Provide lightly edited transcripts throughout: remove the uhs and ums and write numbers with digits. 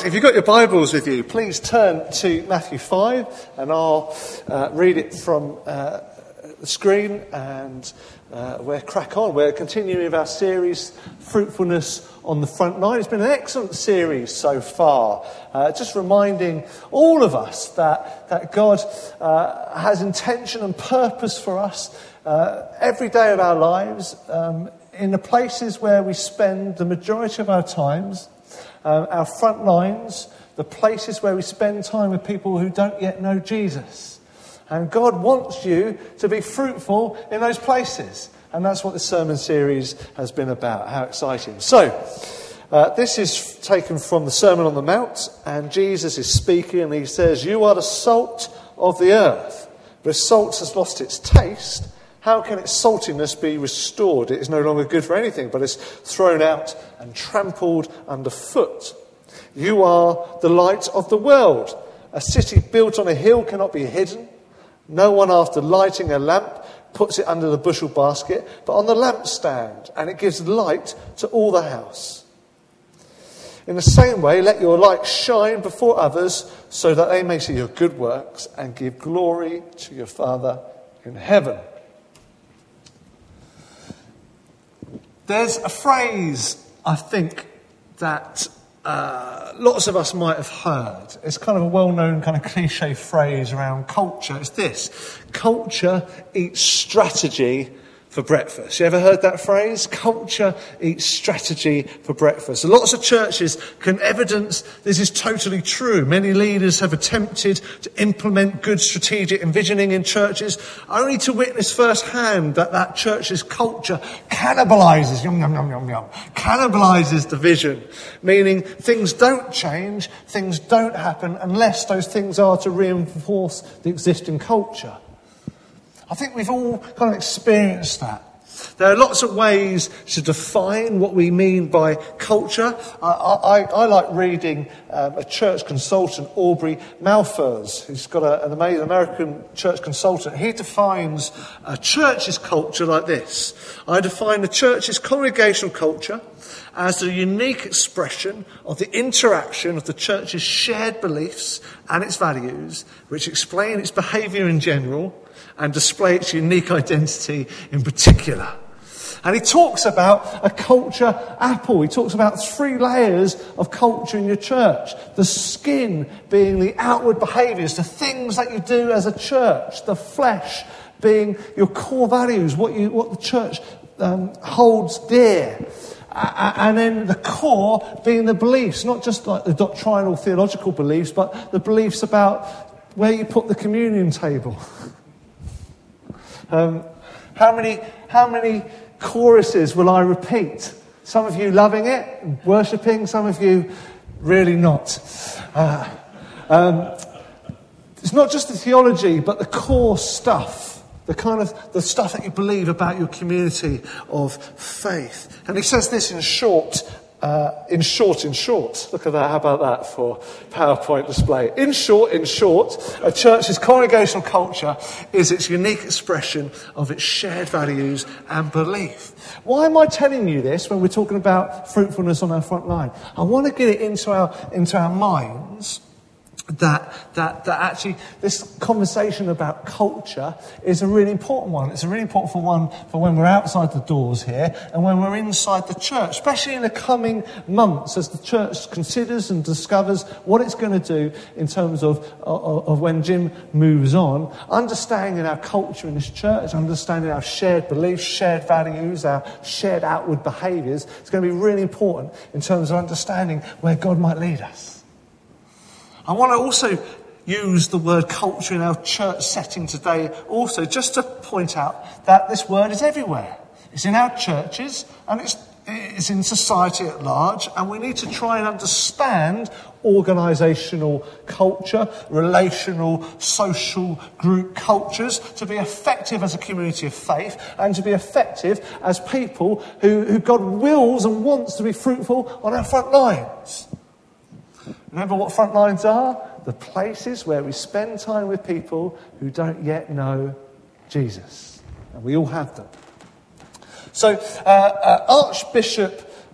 if you've got your Bibles with you, please turn to Matthew 5, and I'll read it from the screen, and we'll crack on. We're continuing with our series, Fruitfulness on the Front Line. It's been an excellent series so far, just reminding all of us that God has intention and purpose for us every day of our lives, in the places where we spend the majority of our times. Our front lines, the places where we spend time with people who don't yet know Jesus. And God wants you to be fruitful in those places. And that's what this sermon series has been about. How exciting. So, this is taken from the Sermon on the Mount, and Jesus is speaking, and he says, "You are the salt of the earth. But if salt has lost its taste, how can its saltiness be restored? It is no longer good for anything, but is thrown out and trampled underfoot. You are the light of the world. A city built on a hill cannot be hidden. No one, after lighting a lamp, puts it under the bushel basket, but on the lampstand, and it gives light to all the house. In the same way, let your light shine before others, so that they may see your good works and give glory to your Father in heaven." There's a phrase, I think, that lots of us might have heard. It's kind of a well-known kind of cliche phrase around culture. It's this: culture eats strategy for breakfast. You ever heard that phrase? Culture eats strategy for breakfast. And lots of churches can evidence this is totally true. Many leaders have attempted to implement good strategic envisioning in churches, only to witness firsthand that church's culture cannibalizes, cannibalizes the vision. Meaning things don't change, things don't happen unless those things are to reinforce the existing culture. I think we've all kind of experienced that. There are lots of ways to define what we mean by culture. I like reading a church consultant, Aubrey Malphurs, who's got an amazing American church consultant. He defines a church's culture like this: "I define the church's congregational culture as the unique expression of the interaction of the church's shared beliefs and its values, which explain its behaviour in general and display its unique identity in particular." And he talks about a culture apple. He talks about 3 layers of culture in your church. The skin being the outward behaviours, the things that you do as a church. The flesh being your core values, what the church holds dear. And then the core being the beliefs, not just like the doctrinal theological beliefs, but the beliefs about where you put the communion table. How many choruses will I repeat? Some of you loving it, worshipping, some of you really not. It's not just the theology, but the core stuff, the stuff that you believe about your community of faith. And he says this in short. Look at that. How about that for PowerPoint display? In short, a church's congregational culture is its unique expression of its shared values and belief. Why am I telling you this when we're talking about fruitfulness on our front line? I want to get it into our minds that actually this conversation about culture is a really important one. It's a really important one for when we're outside the doors here and when we're inside the church, especially in the coming months as the church considers and discovers what it's going to do in terms of when Jim moves on. Understanding our culture in this church, understanding our shared beliefs, shared values, our shared outward behaviours, it's going to be really important in terms of understanding where God might lead us. I want to also use the word culture in our church setting today also, just to point out that this word is everywhere. It's in our churches and it's in society at large, and we need to try and understand organisational culture, relational, social group cultures to be effective as a community of faith and to be effective as people who God wills and wants to be fruitful on our front lines. Remember what front lines are? The places where we spend time with people who don't yet know Jesus. And we all have them. So Archbishop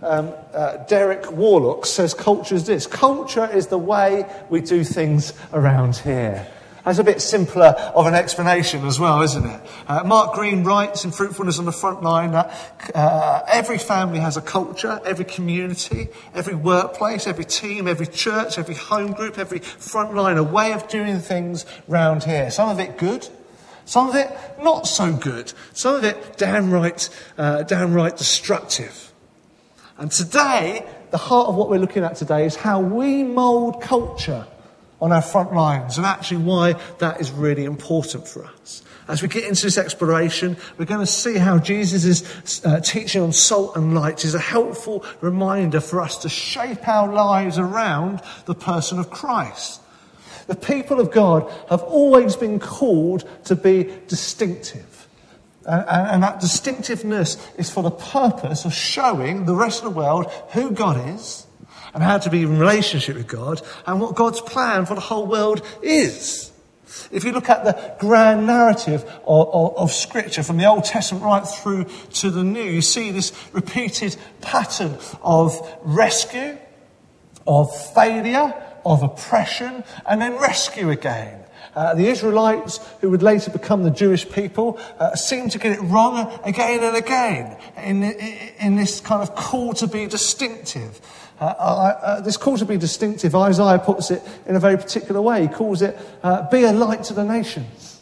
Derek Warlock says culture is this. Culture is the way we do things around here. That's a bit simpler of an explanation as well, isn't it? Mark Green writes in Fruitfulness on the Front Line that every family has a culture, every community, every workplace, every team, every church, every home group, every front line, a way of doing things round here. Some of it good, some of it not so good, some of it downright destructive. And today, the heart of what we're looking at today is how we mould culture on our front lines, and actually why that is really important for us. As we get into this exploration, we're going to see how Jesus' teaching on salt and light is a helpful reminder for us to shape our lives around the person of Christ. The people of God have always been called to be distinctive. And that distinctiveness is for the purpose of showing the rest of the world who God is, and how to be in relationship with God, and what God's plan for the whole world is. If you look at the grand narrative of Scripture, from the Old Testament right through to the New, you see this repeated pattern of rescue, of failure, of oppression, and then rescue again. The Israelites, who would later become the Jewish people, seem to get it wrong again and again in this kind of call to be distinctive. This call to be distinctive, Isaiah puts it in a very particular way. He calls it, be a light to the nations.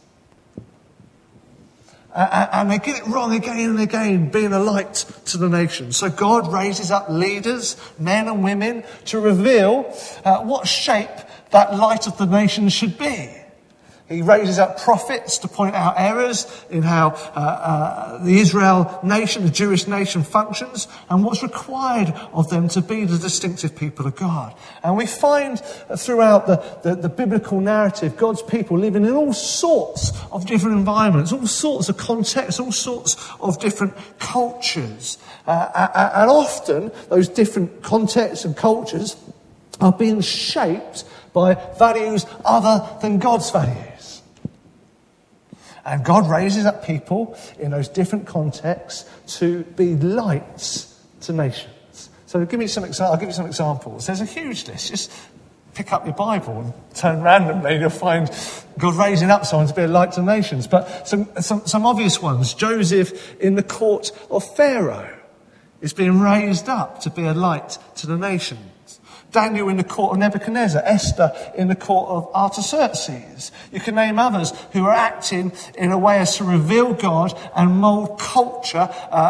And they get it wrong again and again, being a light to the nations. So God raises up leaders, men and women, to reveal what shape that light of the nations should be. He raises up prophets to point out errors in how the Israel nation, the Jewish nation, functions, and what's required of them to be the distinctive people of God. And we find throughout the biblical narrative, God's people living in all sorts of different environments, all sorts of contexts, all sorts of different cultures. And often those different contexts and cultures are being shaped by values other than God's values. And God raises up people in those different contexts to be lights to nations. So I'll give you some examples. There's a huge list. Just pick up your Bible and turn randomly and you'll find God raising up someone to be a light to nations. But some obvious ones. Joseph in the court of Pharaoh is being raised up to be a light to the nations. Daniel in the court of Nebuchadnezzar, Esther in the court of Artaxerxes. You can name others who are acting in a way as to reveal God and mould culture,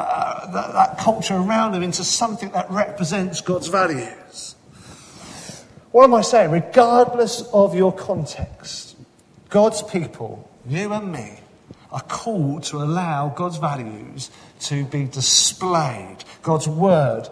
that culture around them into something that represents God's values. What am I saying? Regardless of your context, God's people, you and me, are called to allow God's values to be displayed, God's word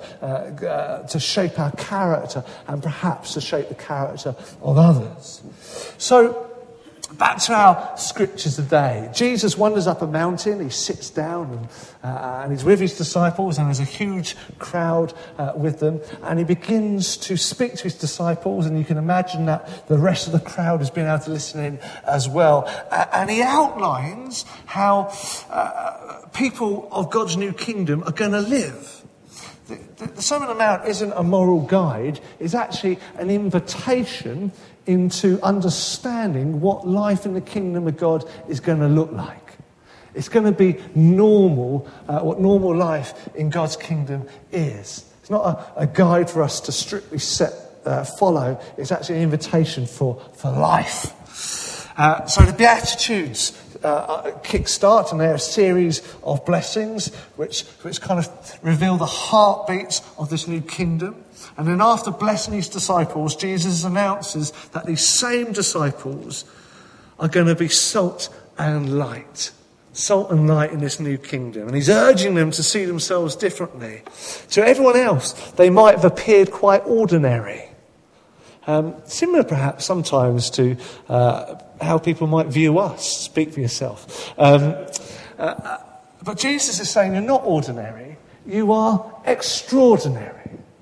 to shape our character and perhaps to shape the character of others. So, back to our scriptures today. Jesus wanders up a mountain, he sits down and he's with his disciples, and there's a huge crowd with them, and he begins to speak to his disciples, and you can imagine that the rest of the crowd has been able to listen in as well. And he outlines how people of God's new kingdom are going to live. The Sermon on the Mount isn't a moral guide, it's actually an invitation into understanding what life in the kingdom of God is going to look like. It's going to be normal, what normal life in God's kingdom is. It's not a guide for us to strictly follow, it's actually an invitation for life. So the Beatitudes kick-start, and they're a series of blessings which kind of reveal the heartbeats of this new kingdom. And then after blessing his disciples, Jesus announces that these same disciples are going to be salt and light. Salt and light in this new kingdom. And he's urging them to see themselves differently. To everyone else, they might have appeared quite ordinary. Similar perhaps sometimes to how people might view us. Speak for yourself. But Jesus is saying you're not ordinary, you are extraordinary.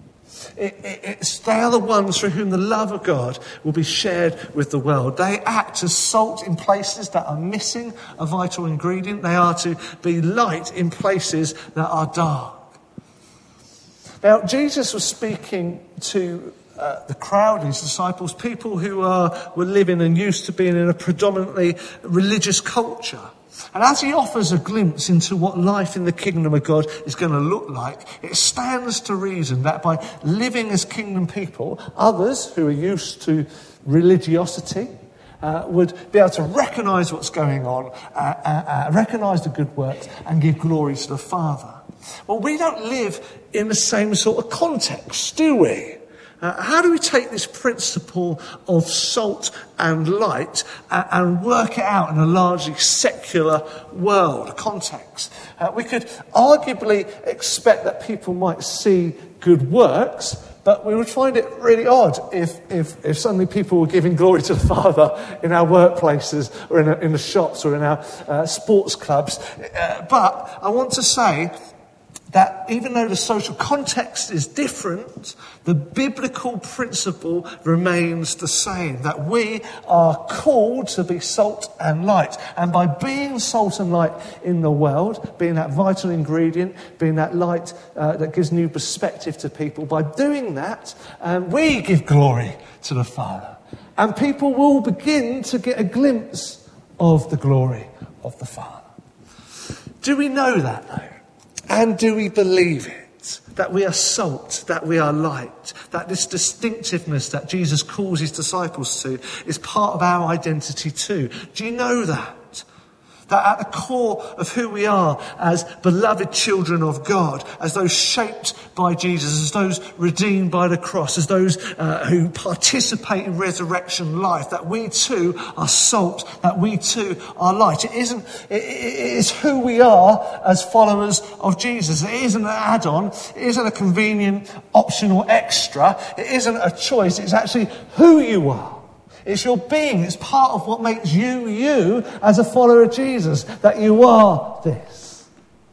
They are the ones through whom the love of God will be shared with the world. They act as salt in places that are missing a vital ingredient. They are to be light in places that are dark. Now, Jesus was speaking to the crowd, his disciples, people who were living and used to being in a predominantly religious culture. And as he offers a glimpse into what life in the kingdom of God is going to look like, it stands to reason that by living as kingdom people, others who are used to religiosity would be able to recognise what's going on, recognise the good works, and give glory to the Father. Well, we don't live in the same sort of context, do we? How do we take this principle of salt and light and work it out in a largely secular world, context? We could arguably expect that people might see good works, but we would find it really odd if suddenly people were giving glory to the Father in our workplaces or in the shops or in our sports clubs. But I want to say that even though the social context is different, the biblical principle remains the same, that we are called to be salt and light. And by being salt and light in the world, being that vital ingredient, being that light that gives new perspective to people, by doing that, we give glory to the Father. And people will begin to get a glimpse of the glory of the Father. Do we know that, though? And do we believe it? That we are salt, that we are light, that this distinctiveness that Jesus calls his disciples to is part of our identity too. Do you know that? That at the core of who we are as beloved children of God, as those shaped by Jesus, as those redeemed by the cross, as those who participate in resurrection life, that we too are salt, that we too are light. It is who we are as followers of Jesus. It isn't an add-on. It isn't a convenient optional extra. It isn't a choice. It's actually who you are. It's your being. It's part of what makes you, you, as a follower of Jesus, that you are this.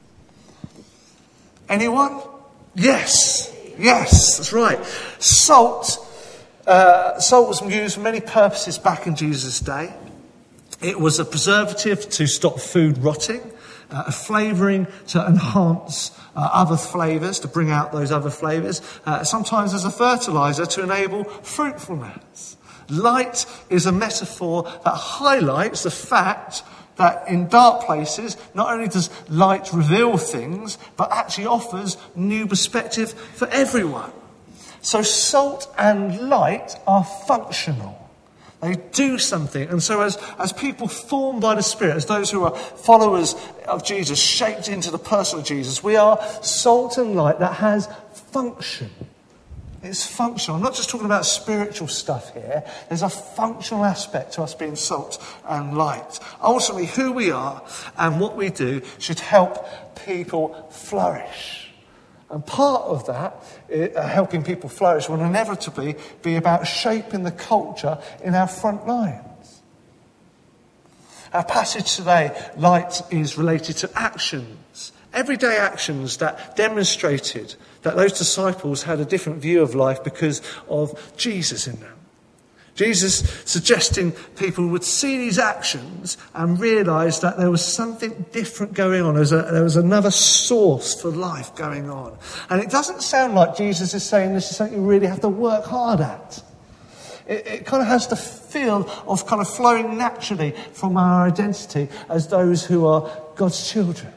Anyone? Yes. Yes, that's right. Salt was used for many purposes back in Jesus' day. It was a preservative to stop food rotting, a flavouring to enhance other flavours, to bring out those other flavours, sometimes as a fertiliser to enable fruitfulness. Light is a metaphor that highlights the fact that in dark places, not only does light reveal things, but actually offers new perspective for everyone. So salt and light are functional. They do something. And so as people formed by the Spirit, as those who are followers of Jesus, shaped into the person of Jesus, we are salt and light that has function. It's functional. I'm not just talking about spiritual stuff here. There's a functional aspect to us being salt and light. Ultimately, who we are and what we do should help people flourish. And part of that, helping people flourish, will inevitably be about shaping the culture in our front lines. Our passage today, light, is related to actions. Everyday actions that demonstrated that those disciples had a different view of life because of Jesus in them. Jesus suggesting people would see these actions and realise that there was something different going on. There was another source for life going on. And it doesn't sound like Jesus is saying this is something you really have to work hard at. It kind of has the feel of kind of flowing naturally from our identity as those who are God's children.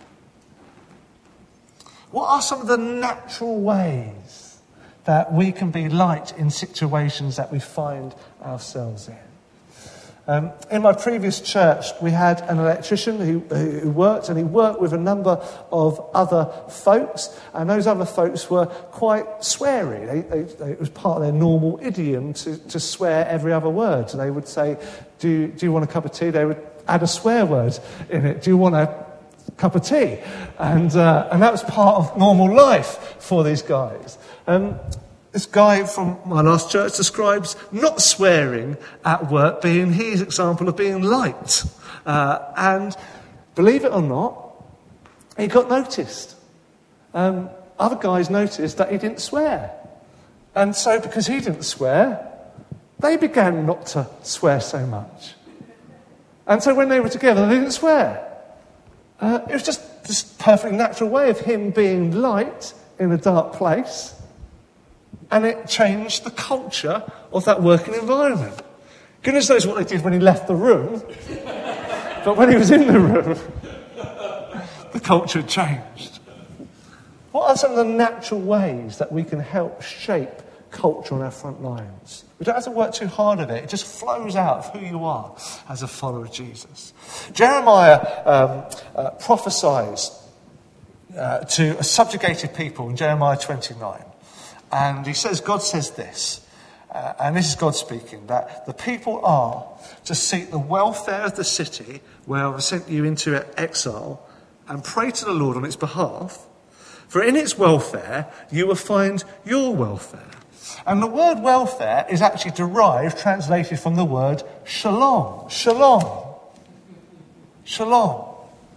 What are some of the natural ways that we can be light in situations that we find ourselves in? In my previous church, we had an electrician who worked, and he worked with a number of other folks, and those other folks were quite sweary. It was part of their normal idiom to swear every other word. So they would say, do you want a cup of tea? They would add a swear word in it. Do you want a cup of tea? And that was part of normal life for these guys. This guy from my last church describes not swearing at work being his example of being light. And believe it or not, he got noticed. Other guys noticed that he didn't swear. And so because he didn't swear, they began not to swear so much. And so when they were together, they didn't swear. It was just this perfectly natural way of him being light in a dark place, and it changed the culture of that working environment. Goodness knows what they did when he left the room, but when he was in the room, the culture changed. What are some of the natural ways that we can help shape culture on our front lines? We don't have to work too hard at it. It just flows out of who you are as a follower of Jesus. Jeremiah prophesies to a subjugated people in Jeremiah 29. And he says, God says this, and this is God speaking, that the people are to seek the welfare of the city where I've sent you into exile and pray to the Lord on its behalf, for in its welfare you will find your welfare. And the word welfare is actually derived, translated from the word shalom. Shalom. Shalom.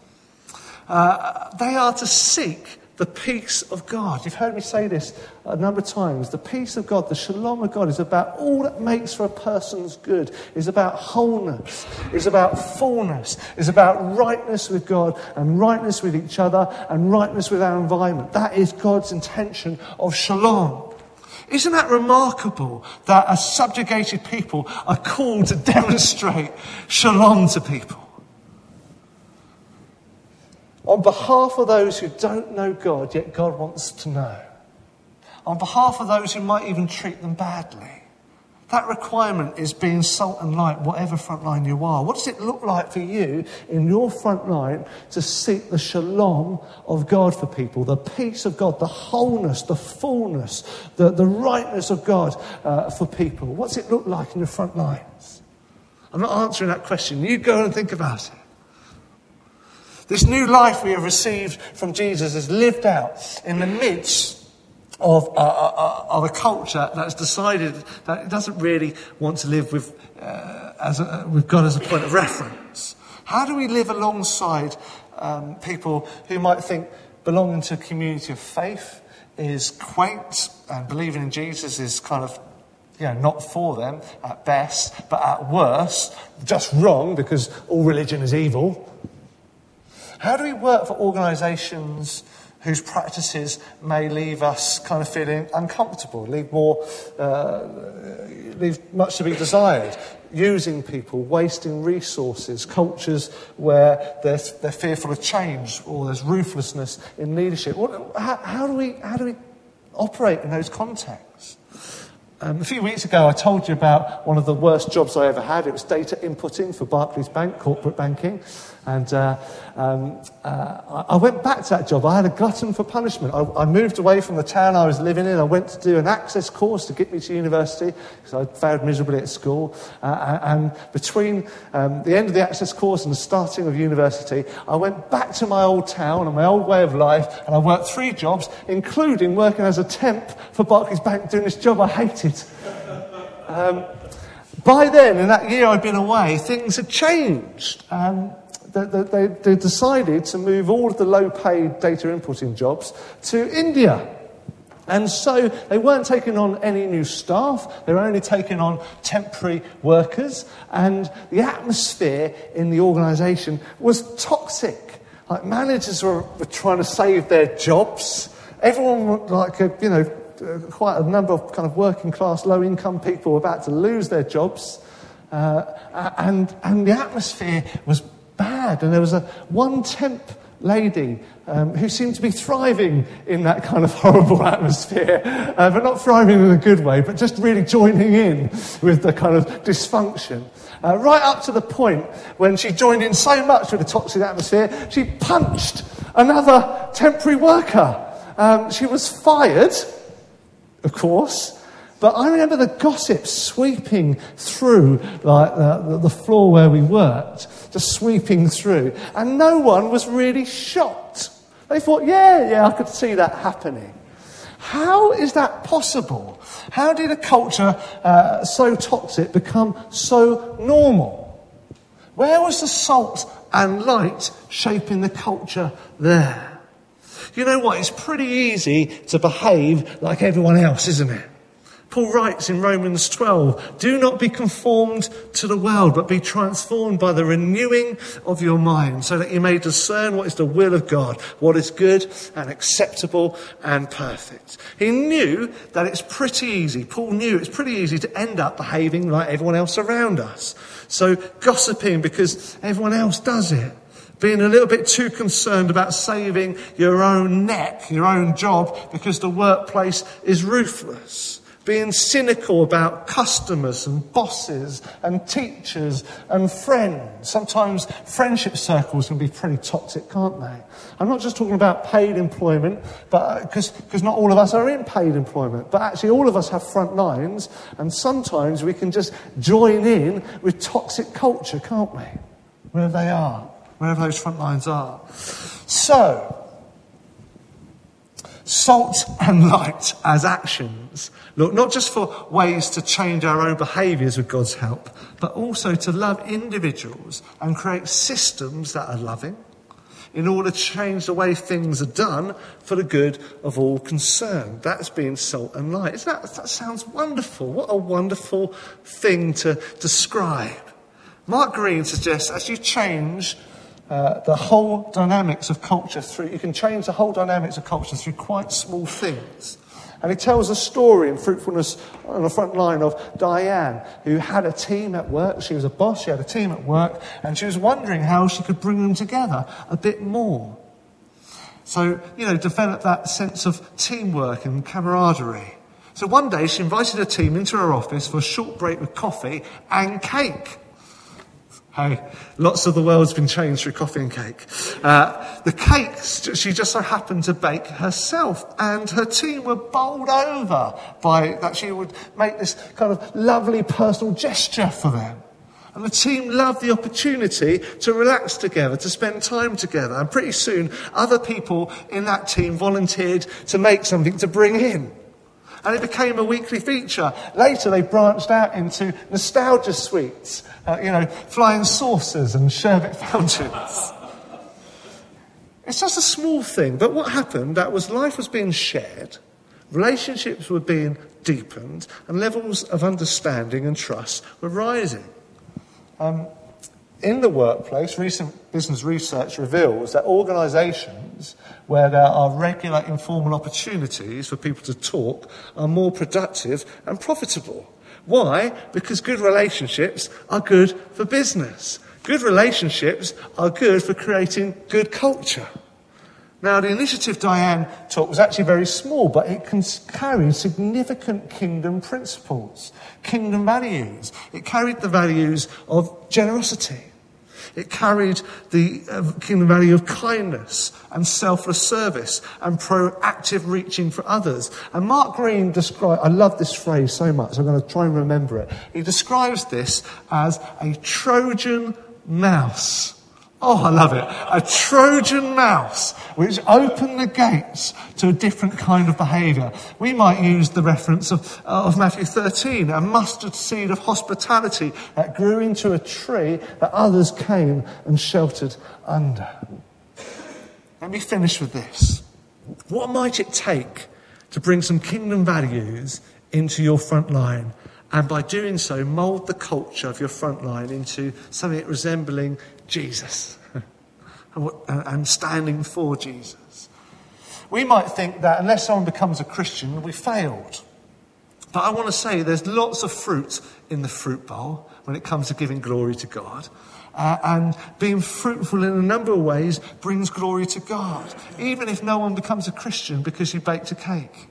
They are to seek the peace of God. You've heard me say this a number of times. The peace of God, the shalom of God, is about all that makes for a person's good. It's about wholeness. It's about fullness. It's about rightness with God and rightness with each other and rightness with our environment. That is God's intention of shalom. Isn't that remarkable that a subjugated people are called to demonstrate shalom to people? On behalf of those who don't know God, yet God wants to know. On behalf of those who might even treat them badly. That requirement is being salt and light, whatever front line you are. What does it look like for you in your front line to seek the shalom of God for people, the peace of God, the wholeness, the fullness, the rightness of God for people? What's it look like in your front lines? I'm not answering that question. You go and think about it. This new life we have received from Jesus is lived out in the midst of a culture that's decided that it doesn't really want to live with God as a point of reference. How do we live alongside people who might think belonging to a community of faith is quaint and believing in Jesus is kind of, not for them at best, but at worst, just wrong because all religion is evil? How do we work for organisations whose practices may leave us kind of feeling uncomfortable, leave much to be desired, using people, wasting resources, cultures where they're fearful of change or there's ruthlessness in leadership? How do we operate in those contexts? A few weeks ago, I told you about one of the worst jobs I ever had. It was data inputting for Barclays Bank, corporate banking. And I went back to that job. I had a glutton for punishment. I moved away from the town I was living in. I went to do an access course to get me to university because I failed miserably at school. And between the end of the access course and the starting of university, I went back to my old town and my old way of life, and I worked 3 jobs, including working as a temp for Barclays Bank doing this job I hated. By then, in that year I'd been away, things had changed. They decided to move all of the low-paid data inputting jobs to India. And so they weren't taking on any new staff. They were only taking on temporary workers. And the atmosphere in the organisation was toxic. Like, managers were trying to save their jobs. Everyone, quite a number of kind of working-class, low-income people were about to lose their jobs. And the atmosphere was bad, and there was one temp lady who seemed to be thriving in that kind of horrible atmosphere, but not thriving in a good way, but just really joining in with the kind of dysfunction. Right up to the point when she joined in so much with the toxic atmosphere, she punched another temporary worker. She was fired, of course. But I remember the gossip sweeping through the floor where we worked, just sweeping through. And no one was really shocked. They thought, yeah, I could see that happening. How is that possible? How did a culture so toxic become so normal? Where was the salt and light shaping the culture there? You know what? It's pretty easy to behave like everyone else, isn't it? Paul writes in Romans 12, do not be conformed to the world, but be transformed by the renewing of your mind, so that you may discern what is the will of God, what is good and acceptable and perfect. He knew that it's pretty easy. Paul knew it's pretty easy to end up behaving like everyone else around us. So gossiping because everyone else does it. Being a little bit too concerned about saving your own neck, your own job, because the workplace is ruthless. Being cynical about customers and bosses and teachers and friends. Sometimes friendship circles can be pretty toxic, can't they? I'm not just talking about paid employment, but because not all of us are in paid employment, but actually all of us have front lines, and sometimes we can just join in with toxic culture, can't we? Wherever they are, wherever those front lines are. So, salt and light as actions. Look, not just for ways to change our own behaviours with God's help, but also to love individuals and create systems that are loving in order to change the way things are done for the good of all concerned. That's being salt and light. That sounds wonderful. What a wonderful thing to describe. Mark Green suggests as you change the whole dynamics of culture you can change the whole dynamics of culture through quite small things. And he tells a story in Fruitfulness on the front line of Diane, who had a team at work. She was a boss, she had a team at work, and she was wondering how she could bring them together a bit more. So, develop that sense of teamwork and camaraderie. So one day she invited her team into her office for a short break with coffee and cake. Hey, lots of the world's been changed through coffee and cake. The cake she just so happened to bake herself, and her team were bowled over by that she would make this kind of lovely personal gesture for them. And the team loved the opportunity to relax together, to spend time together. And pretty soon, other people in that team volunteered to make something to bring in. And it became a weekly feature. Later, they branched out into nostalgia sweets, flying saucers and sherbet fountains. It's just a small thing, but what happened, life was being shared, relationships were being deepened, and levels of understanding and trust were rising. In the workplace, recent business research reveals that organisations where there are regular informal opportunities for people to talk are more productive and profitable. Why? Because good relationships are good for business. Good relationships are good for creating good culture. Now, the initiative Diane took was actually very small, but it can carry significant kingdom principles, kingdom values. It carried the values of generosity. It carried the kingdom value of kindness and selfless service and proactive reaching for others. And Mark Green described, I love this phrase so much, I'm going to try and remember it. He describes this as a Trojan mouse. Oh, I love it. A Trojan mouse, which opened the gates to a different kind of behaviour. We might use the reference of Matthew 13, a mustard seed of hospitality that grew into a tree that others came and sheltered under. Let me finish with this. What might it take to bring some kingdom values into your front line, and by doing so, mould the culture of your front line into something resembling Jesus and standing for Jesus? We might think that unless someone becomes a Christian, we failed. But I want to say there's lots of fruit in the fruit bowl when it comes to giving glory to God. And being fruitful in a number of ways brings glory to God, even if no one becomes a Christian because you baked a cake.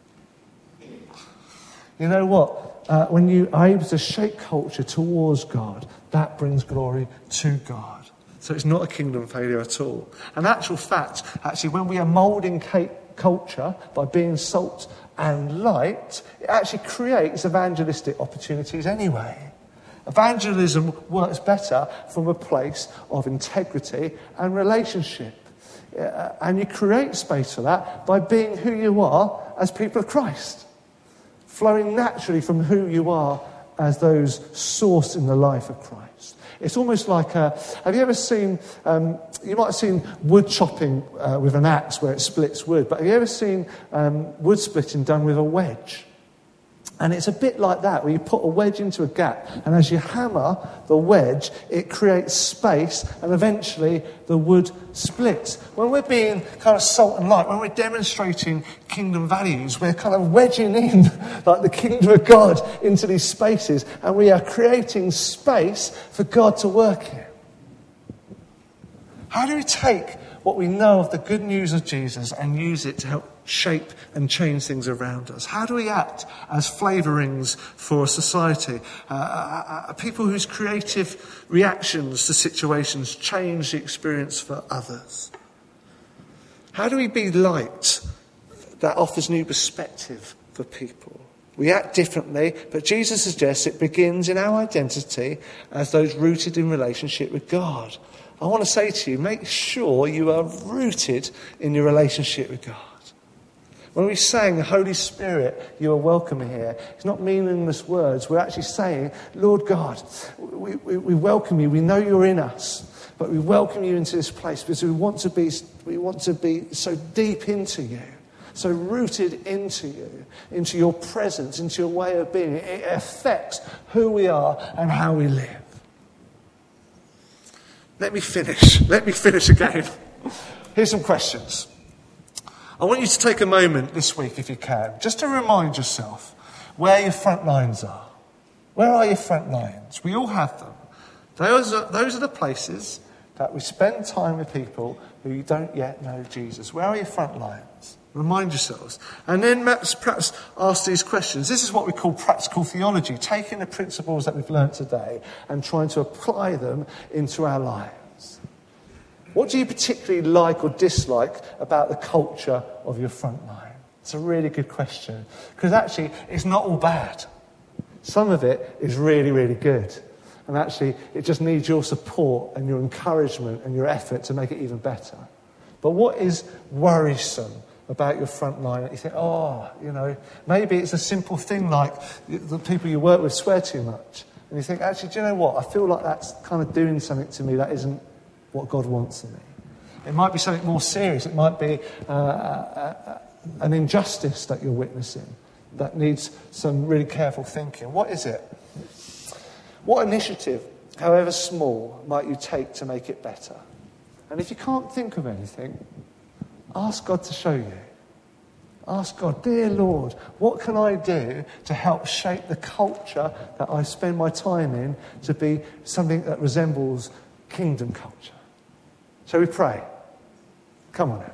You know what? When you are able to shape culture towards God, that brings glory to God. So it's not a kingdom failure at all. In actual fact, when we are moulding culture by being salt and light, it actually creates evangelistic opportunities anyway. Evangelism works better from a place of integrity and relationship. And you create space for that by being who you are as people of Christ, flowing naturally from who you are as those sourced in the life of Christ. It's almost like, have you ever seen, you might have seen wood chopping with an axe where it splits wood, but have you ever seen wood splitting done with a wedge? And it's a bit like that, where you put a wedge into a gap, and as you hammer the wedge, it creates space, and eventually the wood splits. When we're being kind of salt and light, when we're demonstrating kingdom values, we're kind of wedging in, like the kingdom of God, into these spaces, and we are creating space for God to work in. How do we take what we know of the good news of Jesus and use it to help shape and change things around us? How do we act as flavourings for a society? People whose creative reactions to situations change the experience for others. How do we be light that offers new perspective for people? We act differently, but Jesus suggests it begins in our identity as those rooted in relationship with God. I want to say to you, make sure you are rooted in your relationship with God. When we sang, Holy Spirit, you are welcome here, it's not meaningless words. We're actually saying, Lord God, we welcome you. We know you're in us, but we welcome you into this place because we want to be so deep into you, so rooted into you, into your presence, into your way of being. It affects who we are and how we live. Let me finish again. Here's some questions. I want you to take a moment this week, if you can, just to remind yourself where your front lines are. Where are your front lines? We all have them. Those are the places that we spend time with people who don't yet know Jesus. Where are your front lines? Remind yourselves. And then perhaps ask these questions. This is what we call practical theology, taking the principles that we've learnt today and trying to apply them into our lives. What do you particularly like or dislike about the culture of your front line? It's a really good question, because actually it's not all bad. Some of it is really, really good. And actually it just needs your support and your encouragement and your effort to make it even better. But what is worrisome about your front line that you think, maybe it's a simple thing like the people you work with swear too much. And you think, actually, do you know what? I feel like that's kind of doing something to me that isn't what God wants of me. It might be something more serious. It might be an injustice that you're witnessing that needs some really careful thinking. What is it? What initiative, however small, might you take to make it better? And if you can't think of anything, ask God to show you. Ask God, dear Lord, what can I do to help shape the culture that I spend my time in to be something that resembles kingdom culture? Shall we pray? Come on now.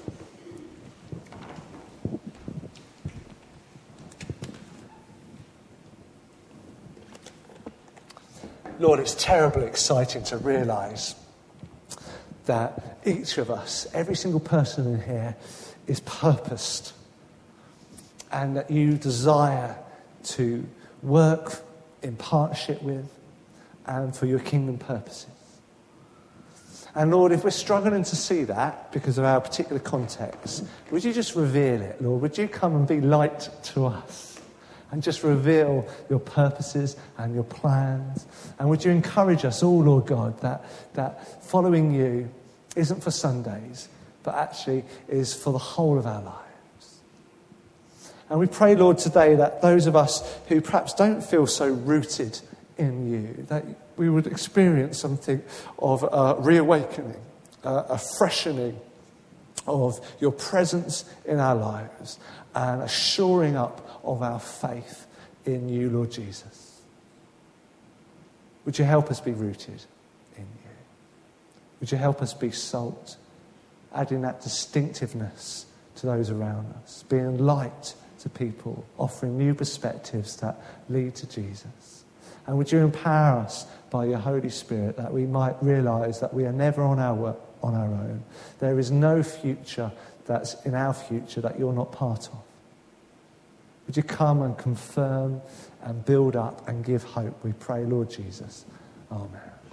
Lord, it's terribly exciting to realise that each of us, every single person in here, is purposed, and that you desire to work in partnership with and for your kingdom purposes. And Lord, if we're struggling to see that because of our particular context, would you just reveal it, Lord? Would you come and be light to us and just reveal your purposes and your plans? And would you encourage us all, Lord God, that following you isn't for Sundays, but actually is for the whole of our lives. And we pray, Lord, today that those of us who perhaps don't feel so rooted in you, that we would experience something of a reawakening, a freshening of your presence in our lives, and a shoring up of our faith in you, Lord Jesus. Would you help us be rooted in you? Would you help us be salt, adding that distinctiveness to those around us, being light to people, offering new perspectives that lead to Jesus? And would you empower us by your Holy Spirit that we might realise that we are never on our own. There is no future that's in our future that you're not part of. Would you come and confirm and build up and give hope? We pray, Lord Jesus. Amen.